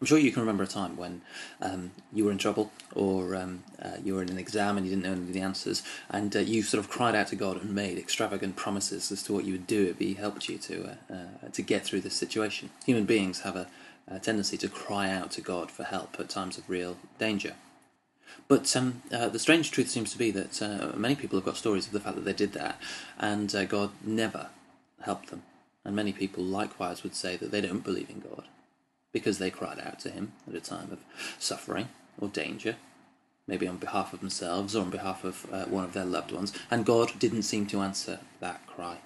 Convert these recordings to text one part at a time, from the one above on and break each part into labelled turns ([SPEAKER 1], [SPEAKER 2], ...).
[SPEAKER 1] I'm sure you can remember a time when you were in trouble, or you were in an exam and you didn't know any of the answers, and you sort of cried out to God and made extravagant promises as to what you would do if He helped you to get through this situation. Human beings have a tendency to cry out to God for help at times of real danger. But the strange truth seems to be that many people have got stories of the fact that they did that, and God never helped them. And many people likewise would say that they don't believe in God, because they cried out to Him at a time of suffering or danger, maybe on behalf of themselves or on behalf of one of their loved ones, and God didn't seem to answer that cry.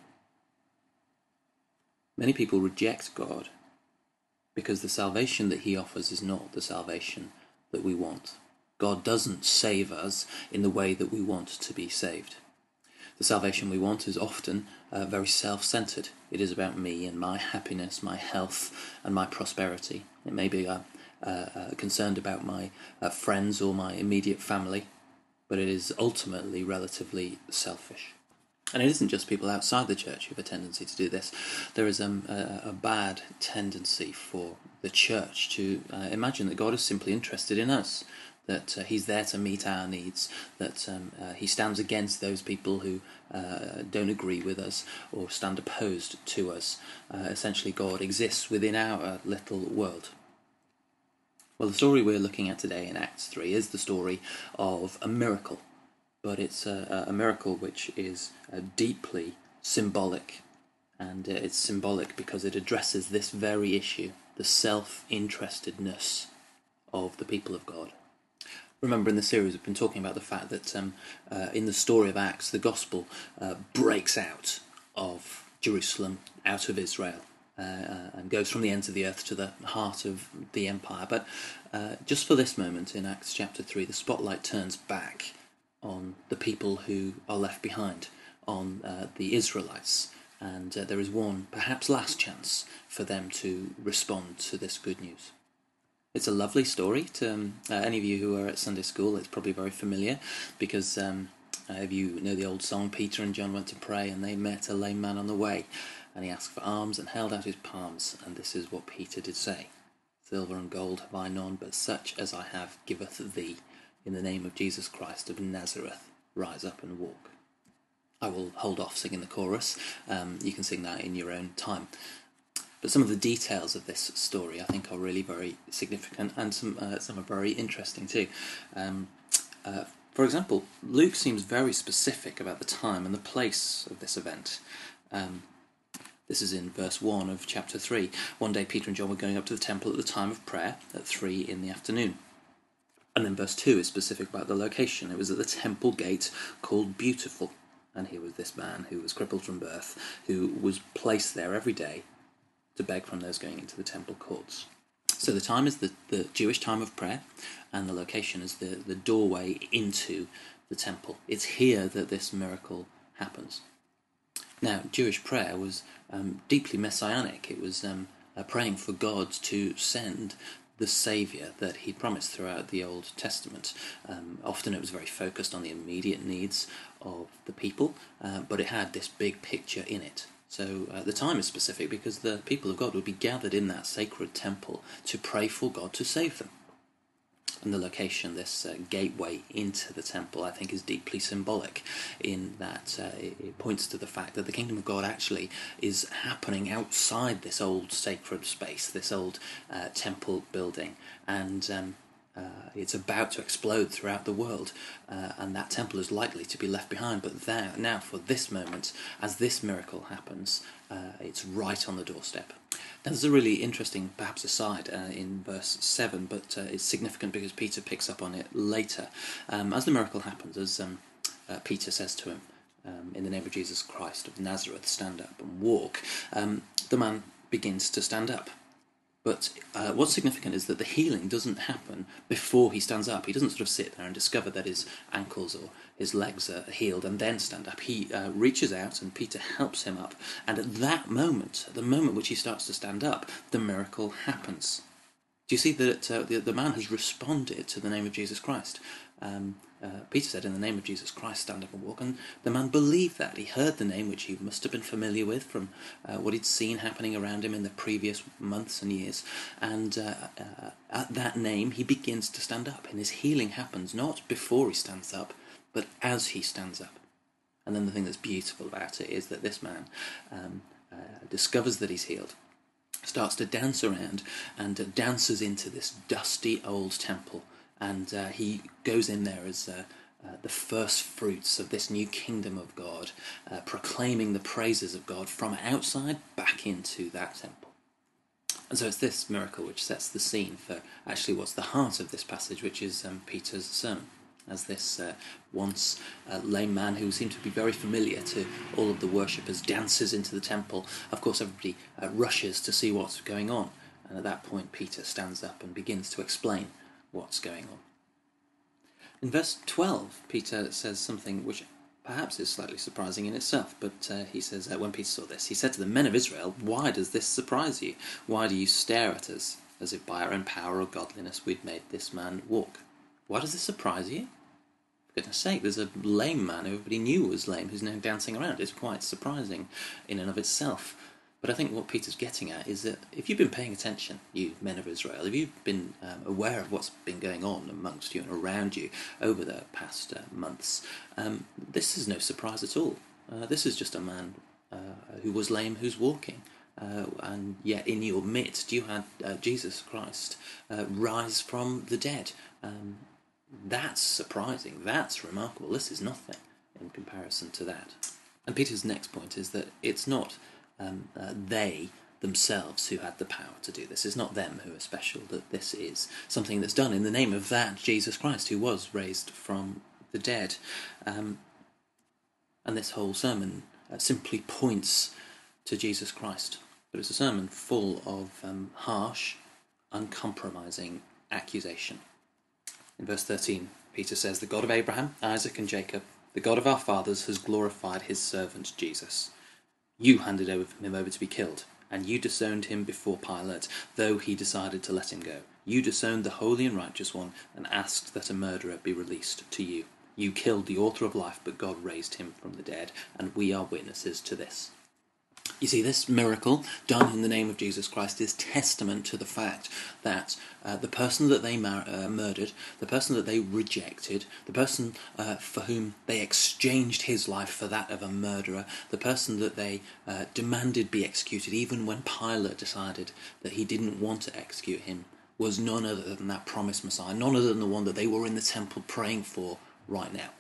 [SPEAKER 1] Many people reject God because the salvation that He offers is not the salvation that we want. God doesn't save us in the way that we want to be saved. The salvation we want is often very self-centered. It is about me and my happiness, my health, and my prosperity. It may be concerned about my friends or my immediate family, but it is ultimately relatively selfish. And it isn't just people outside the church who have a tendency to do this. There is a bad tendency for the church to imagine that God is simply interested in us, that He's there to meet our needs, that He stands against those people who don't agree with us or stand opposed to us. Essentially, God exists within our little world. Well, the story we're looking at today in Acts 3 is the story of a miracle, but it's a miracle which is deeply symbolic, and it's symbolic because it addresses this very issue, the self-interestedness of the people of God. Remember, in the series we've been talking about the fact that in the story of Acts, the gospel breaks out of Jerusalem, out of Israel, and goes from the ends of the earth to the heart of the empire. But just for this moment in Acts chapter 3, the spotlight turns back on the people who are left behind, on the Israelites, and there is one, perhaps last chance for them to respond to this good news. It's a lovely story to any of you who are at Sunday school. It's probably very familiar because if you know the old song, Peter and John went to pray and they met a lame man on the way, and he asked for alms and held out his palms, and this is what Peter did say: "Silver and gold have I none, but such as I have giveth thee. In the name of Jesus Christ of Nazareth, rise up and walk." I will hold off singing the chorus. You can sing that in your own time. But some of the details of this story, I think, are really very significant, and some are very interesting too. For example, Luke seems very specific about the time and the place of this event. This is in verse 1 of chapter 3. One day Peter and John were going up to the temple at the time of prayer at 3 in the afternoon. And then verse 2 is specific about the location. It was at the temple gate called Beautiful. And here was this man who was crippled from birth, who was placed there every day to beg from those going into the temple courts. So the time is the Jewish time of prayer, and the location is the doorway into the temple. It's here that this miracle happens. Now, Jewish prayer was deeply messianic. It was praying for God to send the Saviour that He promised throughout the Old Testament. Often it was very focused on the immediate needs of the people, but it had this big picture in it. So the time is specific because the people of God would be gathered in that sacred temple to pray for God to save them. And the location, this gateway into the temple, I think is deeply symbolic in that it points to the fact that the kingdom of God actually is happening outside this old sacred space, this old temple building, and it's about to explode throughout the world, and that temple is likely to be left behind. But there, now for this moment, as this miracle happens, it's right on the doorstep. Now there's a really interesting, perhaps aside, in verse 7, but it's significant because Peter picks up on it later. As the miracle happens, as Peter says to him, in the name of Jesus Christ of Nazareth, stand up and walk, the man begins to stand up. But what's significant is that the healing doesn't happen before he stands up. He doesn't sort of sit there and discover that his ankles or his legs are healed and then stand up. He reaches out and Peter helps him up. And at that moment, at the moment which he starts to stand up, the miracle happens. Do you see that the man has responded to the name of Jesus Christ? Peter said, "In the name of Jesus Christ, stand up and walk." And the man believed that. He heard the name, which he must have been familiar with from what he'd seen happening around him in the previous months and years. And at that name, he begins to stand up. And his healing happens not before he stands up, but as he stands up. And then the thing that's beautiful about it is that this man discovers that he's healed, starts to dance around, and dances into this dusty old temple. And he goes in there as the first fruits of this new kingdom of God, proclaiming the praises of God from outside back into that temple. And so it's this miracle which sets the scene for actually what's the heart of this passage, which is Peter's sermon. As this once lame man who seemed to be very familiar to all of the worshippers dances into the temple, of course everybody rushes to see what's going on. And at that point Peter stands up and begins to explain what's going on. In verse 12, Peter says something which perhaps is slightly surprising in itself, but he says, when Peter saw this, he said to the men of Israel, "Why does this surprise you? Why do you stare at us, as if by our own power or godliness we'd made this man walk?" Why does this surprise you? For goodness sake, there's a lame man who everybody knew was lame who's now dancing around. It's quite surprising in and of itself. But I think what Peter's getting at is that if you've been paying attention, you men of Israel, if you've been aware of what's been going on amongst you and around you over the past months, this is no surprise at all. This is just a man who was lame who's walking. And yet in your midst you had Jesus Christ rise from the dead. That's surprising. That's remarkable. This is nothing in comparison to that. And Peter's next point is that it's not they themselves who had the power to do this. It's not them who are special, that this is something that's done in the name of that Jesus Christ who was raised from the dead. And this whole sermon simply points to Jesus Christ. But it's a sermon full of harsh, uncompromising accusation. In verse 13, Peter says, "The God of Abraham, Isaac and Jacob, the God of our fathers, has glorified his servant Jesus. You handed him over to be killed, and you disowned him before Pilate, though he decided to let him go. You disowned the holy and righteous one and asked that a murderer be released to you. You killed the author of life, but God raised him from the dead, and we are witnesses to this." You see, this miracle done in the name of Jesus Christ is testament to the fact that the person that they murdered, the person that they rejected, the person for whom they exchanged his life for that of a murderer, the person that they demanded be executed, even when Pilate decided that he didn't want to execute him, was none other than that promised Messiah, none other than the one that they were in the temple praying for right now.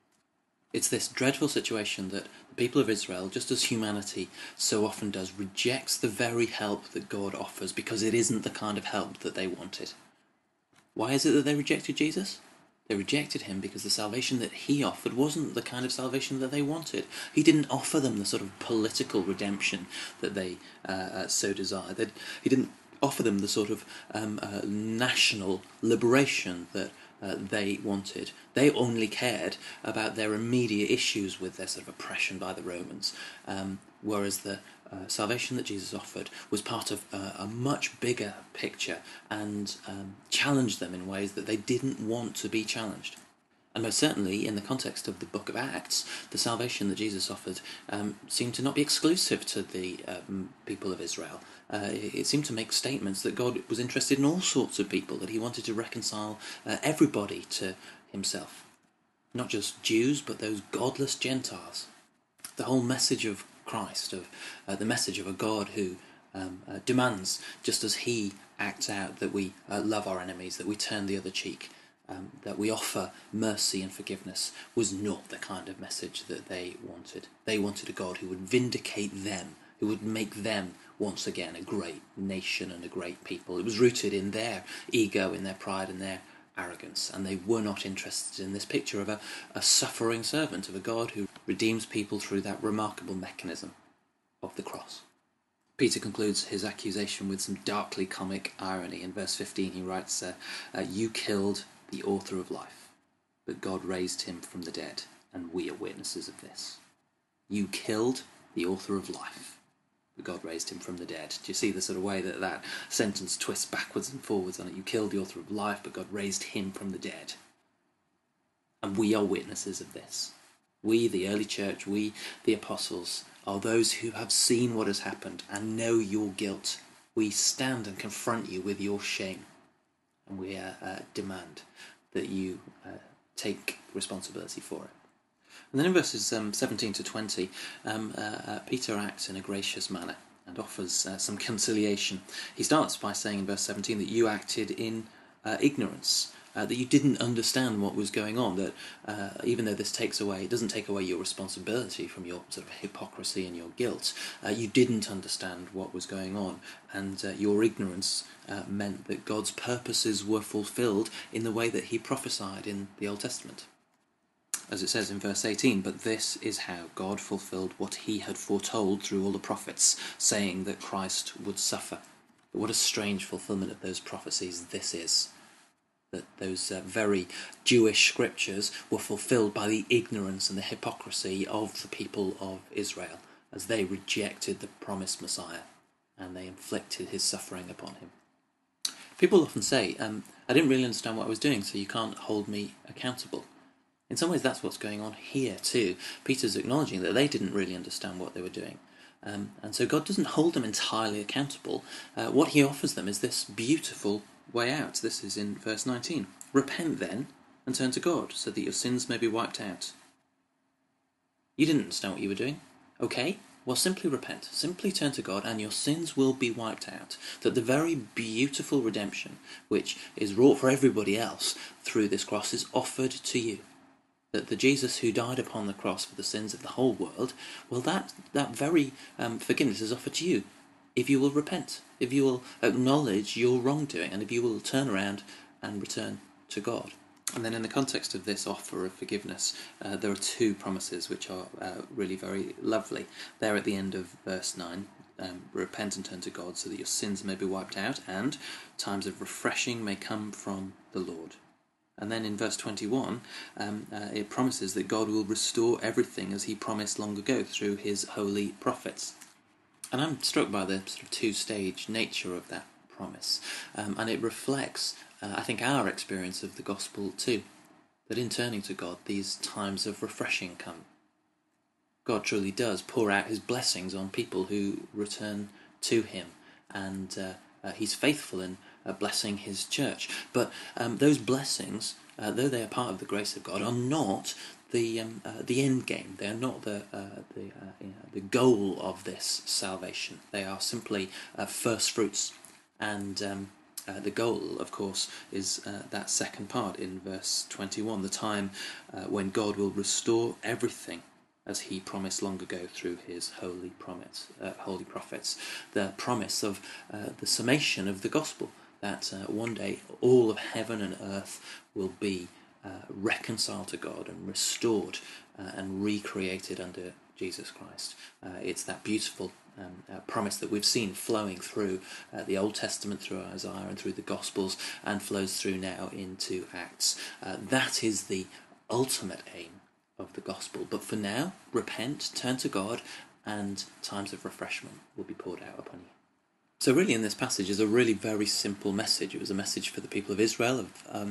[SPEAKER 1] It's this dreadful situation that the people of Israel, just as humanity so often does, rejects the very help that God offers because it isn't the kind of help that they wanted. Why is it that they rejected Jesus? They rejected him because the salvation that he offered wasn't the kind of salvation that they wanted. He didn't offer them the sort of political redemption that they so desired. He didn't offer them the sort of national liberation that they wanted. They only cared about their immediate issues with their sort of oppression by the Romans, whereas the salvation that Jesus offered was part of a much bigger picture and challenged them in ways that they didn't want to be challenged. And most certainly, in the context of the book of Acts, the salvation that Jesus offered seemed to not be exclusive to the people of Israel. It seemed to make statements that God was interested in all sorts of people, that he wanted to reconcile everybody to himself. Not just Jews, but those godless Gentiles. The whole message of Christ, of the message of a God who demands, just as he acts out, that we love our enemies, that we turn the other cheek, that we offer mercy and forgiveness, was not the kind of message that they wanted. They wanted a God who would vindicate them, who would make them once again a great nation and a great people. It was rooted in their ego, in their pride and their arrogance, and they were not interested in this picture of a suffering servant, of a God who redeems people through that remarkable mechanism of the cross. Peter concludes his accusation with some darkly comic irony. In verse 15 he writes, "You killed the author of life, but God raised him from the dead, and we are witnesses of this." You killed the author of life, but God raised him from the dead. Do you see the sort of way that that sentence twists backwards and forwards on it? You killed the author of life, but God raised him from the dead. And we are witnesses of this. We, the early church, we, the apostles, are those who have seen what has happened and know your guilt. We stand and confront you with your shame, and we demand that you take responsibility for it. And then in verses 17 to 20, Peter acts in a gracious manner and offers some conciliation. He starts by saying in verse 17 that you acted in ignorance, that you didn't understand what was going on, that even though this it doesn't take away your responsibility from your sort of hypocrisy and your guilt, you didn't understand what was going on, and your ignorance meant that God's purposes were fulfilled in the way that he prophesied in the Old Testament. As it says in verse 18, but this is how God fulfilled what he had foretold through all the prophets, saying that Christ would suffer. But what a strange fulfillment of those prophecies this is. That those very Jewish scriptures were fulfilled by the ignorance and the hypocrisy of the people of Israel, as they rejected the promised Messiah, and they inflicted his suffering upon him. People often say, I didn't really understand what I was doing, so you can't hold me accountable. In some ways that's what's going on here too. Peter's acknowledging that they didn't really understand what they were doing. And so God doesn't hold them entirely accountable. What he offers them is this beautiful way out. This is in verse 19. Repent then and turn to God so that your sins may be wiped out. You didn't understand what you were doing? Okay, well simply repent. Simply turn to God and your sins will be wiped out. That the very beautiful redemption which is wrought for everybody else through this cross is offered to you. That the Jesus who died upon the cross for the sins of the whole world, well, that very forgiveness is offered to you if you will repent, if you will acknowledge your wrongdoing, and if you will turn around and return to God. And then in the context of this offer of forgiveness, there are two promises which are really very lovely. They're at the end of verse 9. Repent and turn to God so that your sins may be wiped out, and times of refreshing may come from the Lord. And then in verse 21, it promises that God will restore everything as he promised long ago through his holy prophets. And I'm struck by the sort of two-stage nature of that promise. And it reflects, I think, our experience of the gospel too. That in turning to God, these times of refreshing come. God truly does pour out his blessings on people who return to him. And he's faithful in blessing his church. But those blessings, though they are part of the grace of God, are not the end game. They are not the goal of this salvation. They are simply first fruits. And the goal, of course, is that second part in verse 21, the time when God will restore everything as he promised long ago through his holy prophets. The promise of the summation of the gospel, that one day all of heaven and earth will be reconciled to God and restored and recreated under Jesus Christ. It's that beautiful promise that we've seen flowing through the Old Testament, through Isaiah and through the Gospels, and flows through now into Acts. That is the ultimate aim of the gospel. But for now, repent, turn to God, and times of refreshment will be poured out upon you. So really in this passage is a really very simple message. It was a message for the people of Israel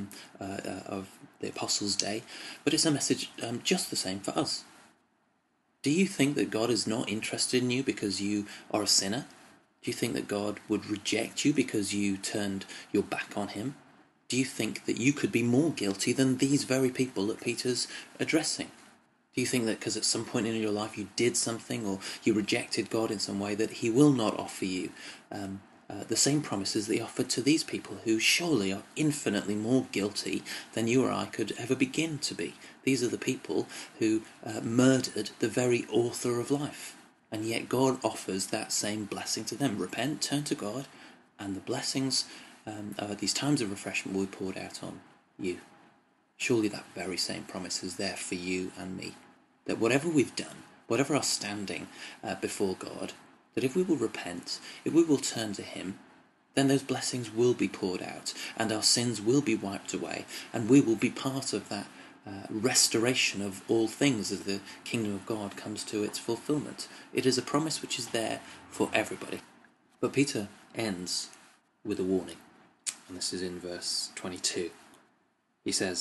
[SPEAKER 1] of the Apostles' Day, but it's a message just the same for us. Do you think that God is not interested in you because you are a sinner? Do you think that God would reject you because you turned your back on him? Do you think that you could be more guilty than these very people that Peter's addressing? Do you think that because at some point in your life you did something or you rejected God in some way that he will not offer you the same promises that he offered to these people who surely are infinitely more guilty than you or I could ever begin to be? These are the people who murdered the very author of life, and yet God offers that same blessing to them. Repent, turn to God, and the blessings these times of refreshment will be poured out on you. Surely that very same promise is there for you and me, that whatever we've done, whatever our standing before God, that if we will repent, if we will turn to him, then those blessings will be poured out, and our sins will be wiped away, and we will be part of that restoration of all things as the kingdom of God comes to its fulfillment. It is a promise which is there for everybody. But Peter ends with a warning, and this is in verse 22. He says,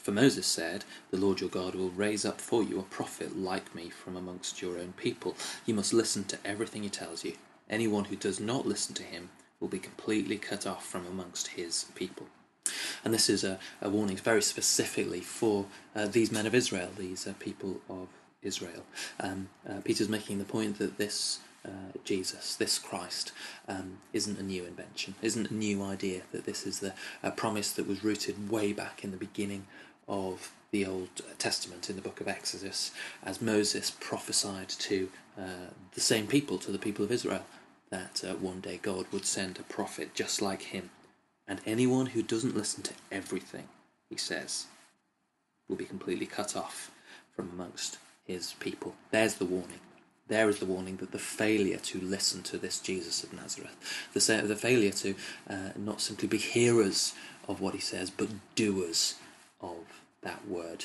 [SPEAKER 1] For Moses said, the Lord your God will raise up for you a prophet like me from amongst your own people. You must listen to everything he tells you. Anyone who does not listen to him will be completely cut off from amongst his people. And this is a warning very specifically for these men of Israel, these people of Israel. Peter's making the point that this Jesus, this Christ, isn't a new invention, isn't a new idea, that this is the promise that was rooted way back in the beginning of the Old Testament, in the book of Exodus, as Moses prophesied to the same people, to the people of Israel, that one day God would send a prophet just like him. And anyone who doesn't listen to everything he says will be completely cut off from amongst his people. There's the warning. There is the warning that the failure to listen to this Jesus of Nazareth, the failure to not simply be hearers of what he says, but doers of that word,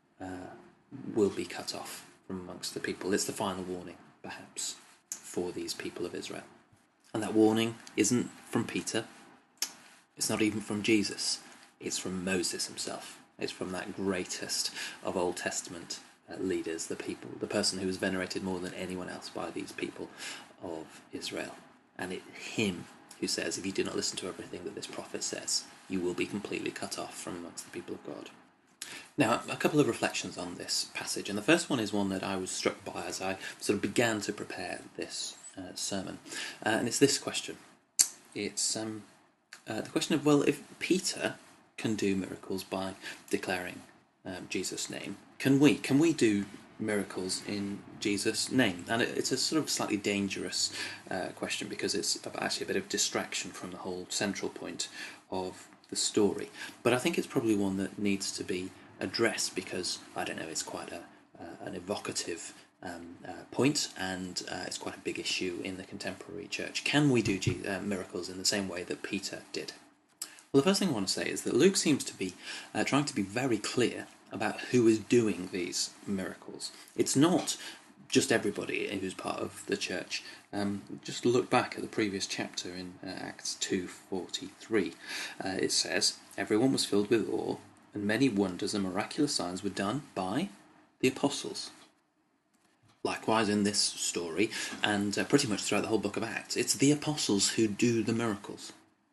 [SPEAKER 1] will be cut off from amongst the people. It's the final warning, perhaps, for these people of Israel. And that warning isn't from Peter. It's not even from Jesus. It's from Moses himself. It's from that greatest of Old Testament leaders, the person who was venerated more than anyone else by these people of Israel. And it's him who says, if you do not listen to everything that this prophet says, you will be completely cut off from amongst the people of God. Now, a couple of reflections on this passage, and the first one is one that I was struck by as I sort of began to prepare this sermon, and it's this question. It's the question of, well, if Peter can do miracles by declaring Jesus' name, can we do miracles in Jesus' name? And it's a sort of slightly dangerous question, because it's actually a bit of distraction from the whole central point of the story. But I think it's probably one that needs to be addressed, because, I don't know, it's quite an evocative point, and it's quite a big issue in the contemporary church. Can we do miracles in the same way that Peter did? Well, the first thing I want to say is that Luke seems to be trying to be very clear about who is doing these miracles. It's not just everybody who's part of the church. Just look back at the previous chapter in Acts 2:43. It says, everyone was filled with awe, and many wonders and miraculous signs were done by the apostles. Likewise, in this story, and pretty much throughout the whole book of Acts, it's the apostles who do the miracles.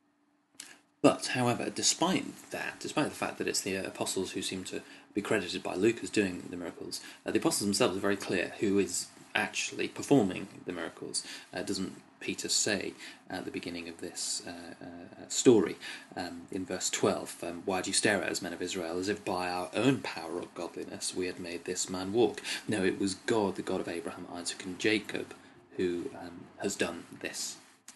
[SPEAKER 1] But, however, despite the fact that it's the apostles who seem to be credited by Luke as doing the miracles, the apostles themselves are very clear who is actually performing the miracles. Doesn't Peter say at the beginning of this story, in verse 12, why do you stare at us, men of Israel, as if by our own power or godliness we had made this man walk? No, it was God, the God of Abraham, Isaac and Jacob, who has done this.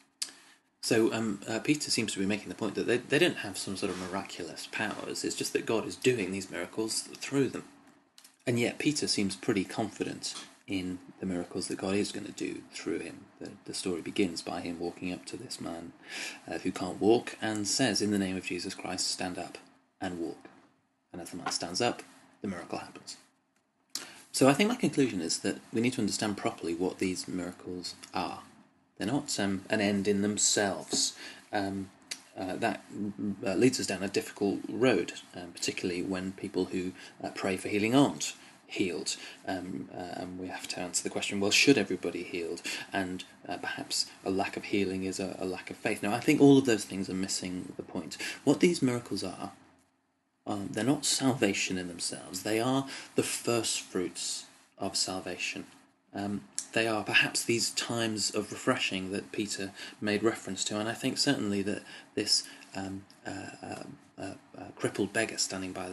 [SPEAKER 1] So Peter seems to be making the point that they don't have some sort of miraculous powers. It's just that God is doing these miracles through them. And yet Peter seems pretty confident in the miracles that God is going to do through him. The story begins by him walking up to this man who can't walk and says, in the name of Jesus Christ, stand up and walk. And as the man stands up, the miracle happens. So I think my conclusion is that we need to understand properly what these miracles are. They're not an end in themselves. That leads us down a difficult road, particularly when people who pray for healing aren't healed. And we have to answer the question, well, should everybody healed? And perhaps a lack of healing is a lack of faith. Now, I think all of those things are missing the point. What these miracles are, they're not salvation in themselves. They are the first fruits of salvation. They are perhaps these times of refreshing that Peter made reference to, and I think certainly that this crippled beggar standing by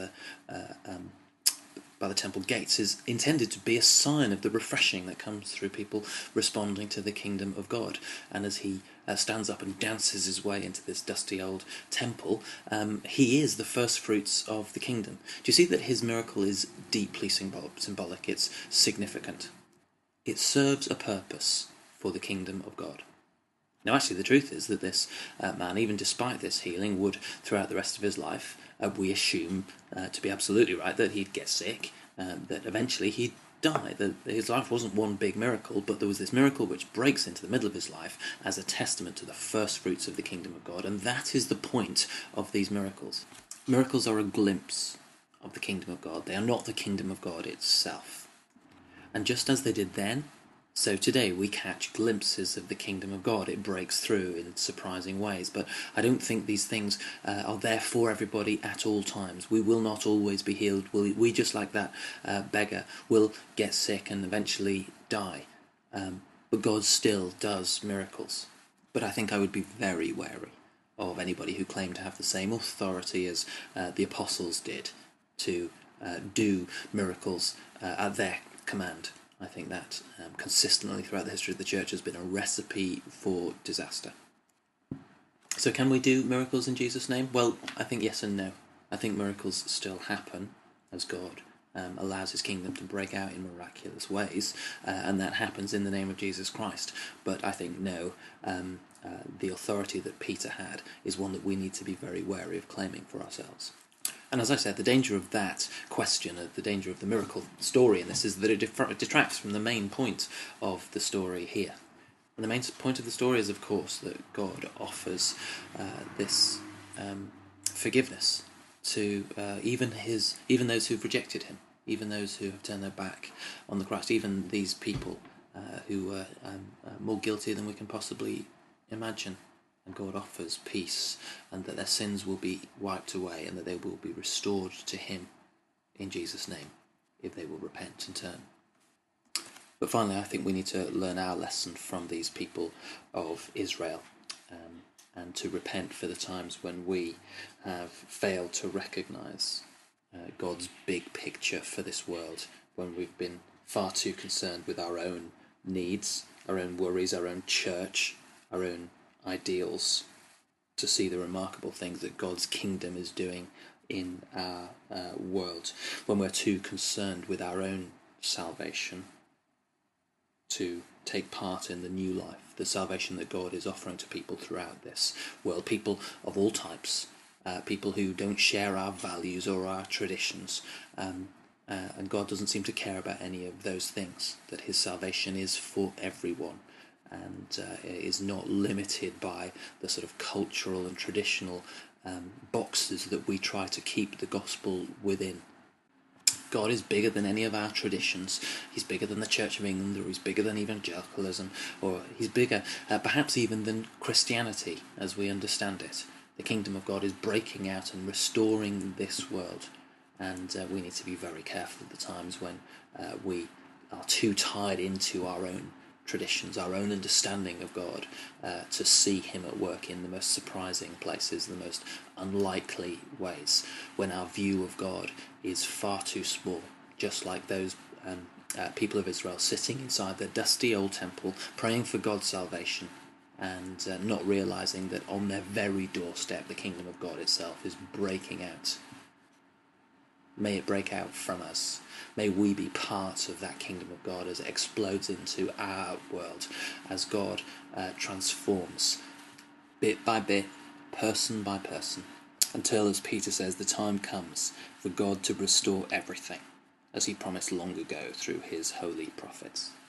[SPEAKER 1] the temple gates is intended to be a sign of the refreshing that comes through people responding to the kingdom of God. And as he stands up and dances his way into this dusty old temple, he is the first fruits of the kingdom. Do you see that his miracle is deeply symbolic? It's significant. It serves a purpose for the kingdom of God. Now, actually, the truth is that this man, even despite this healing, would, throughout the rest of his life, we assume to be absolutely right, that he'd get sick, that eventually he'd die, that his life wasn't one big miracle, but there was this miracle which breaks into the middle of his life as a testament to the first fruits of the kingdom of God, and that is the point of these miracles. Miracles are a glimpse of the kingdom of God. They are not the kingdom of God itself. And just as they did then, so today we catch glimpses of the kingdom of God. It breaks through in surprising ways, but I don't think these things are there for everybody at all times. We will not always be healed. We just like that beggar, will get sick and eventually die. But God still does miracles. But I think I would be very wary of anybody who claimed to have the same authority as the apostles did to do miracles at their command. I think that consistently throughout the history of the church has been a recipe for disaster. So can we do miracles in Jesus' name? Well, I think yes and no. I think miracles still happen as God allows his kingdom to break out in miraculous ways, and that happens in the name of Jesus Christ. But I think no, the authority that Peter had is one that we need to be very wary of claiming for ourselves. And as I said, the danger of that question, the danger of the miracle story in this, is that it detracts from the main point of the story here. And the main point of the story is, of course, that God offers this forgiveness to even those who've rejected him, even those who have turned their back on the Christ, even these people who are more guilty than we can possibly imagine. And God offers peace, and that their sins will be wiped away, and that they will be restored to him in Jesus' name, if they will repent and turn. But finally, I think we need to learn our lesson from these people of Israel, and to repent for the times when we have failed to recognise God's big picture for this world, when we've been far too concerned with our own needs, our own worries, our own church, our own ideals, to see the remarkable things that God's kingdom is doing in our world, when we're too concerned with our own salvation to take part in the new life, the salvation that God is offering to people throughout this world, people of all types, people who don't share our values or our traditions, and God doesn't seem to care about any of those things, that his salvation is for everyone, and is not limited by the sort of cultural and traditional boxes that we try to keep the gospel within. God is bigger than any of our traditions. He's bigger than the Church of England, or he's bigger than evangelicalism, or he's bigger perhaps even than Christianity as we understand it. The kingdom of God is breaking out and restoring this world, and we need to be very careful at the times when we are too tied into our own traditions, our own understanding of God, to see him at work in the most surprising places, the most unlikely ways, when our view of God is far too small, just like those people of Israel sitting inside their dusty old temple, praying for God's salvation, and not realising that on their very doorstep the kingdom of God itself is breaking out. May it break out from us. May we be part of that kingdom of God as it explodes into our world, as God transforms bit by bit, person by person, until, as Peter says, the time comes for God to restore everything, as he promised long ago through his holy prophets.